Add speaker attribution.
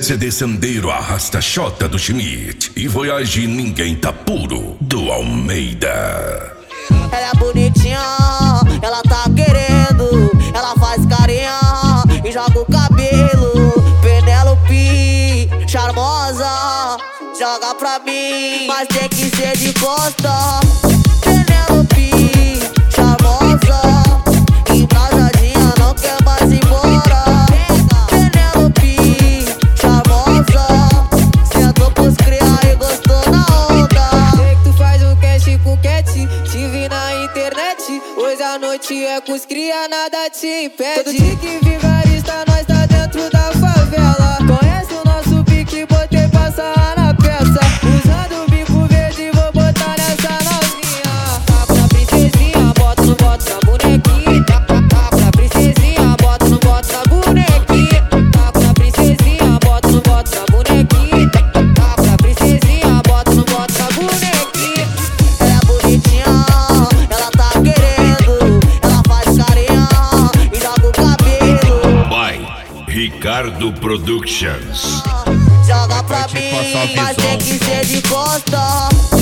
Speaker 1: CD Sandeiro arrasta Xota do Schmidt e Voyage Ninguém Tá Puro do Almeida.
Speaker 2: Ela é bonitinha, ela tá querendo, ela faz carinha e joga o cabelo. Penélope, charmosa, joga pra mim, mas tem que ser de costa. Penélope, charmosa, embrasadinha, não quer mais ir embora. Penélope, charmosa, sentou pros criar e gostou na onda.
Speaker 3: Sei que tu faz um cash com cat, te vi na internet. Hoje a noite é com os cria, nada te impede. Todo dia que vigarista, nós tá dentro da favela. Conhece o nosso pique, botei passar na peça. Usando o bico verde, vou botar nessa novinha. Taco na princesinha, bota no bota na bonequinha. Taco na princesinha, bota no bota na bonequinha. Taco na princesinha, bota no bota na bonequinha. Taco na princesinha, bota no bota na bonequinha.
Speaker 2: Ela é bonitinha, ela tá querendo, ela faz carinha e joga o cabelo.
Speaker 1: Vai, Ricardo Productions.
Speaker 2: Joga pra mim, mas tem que ser de costa.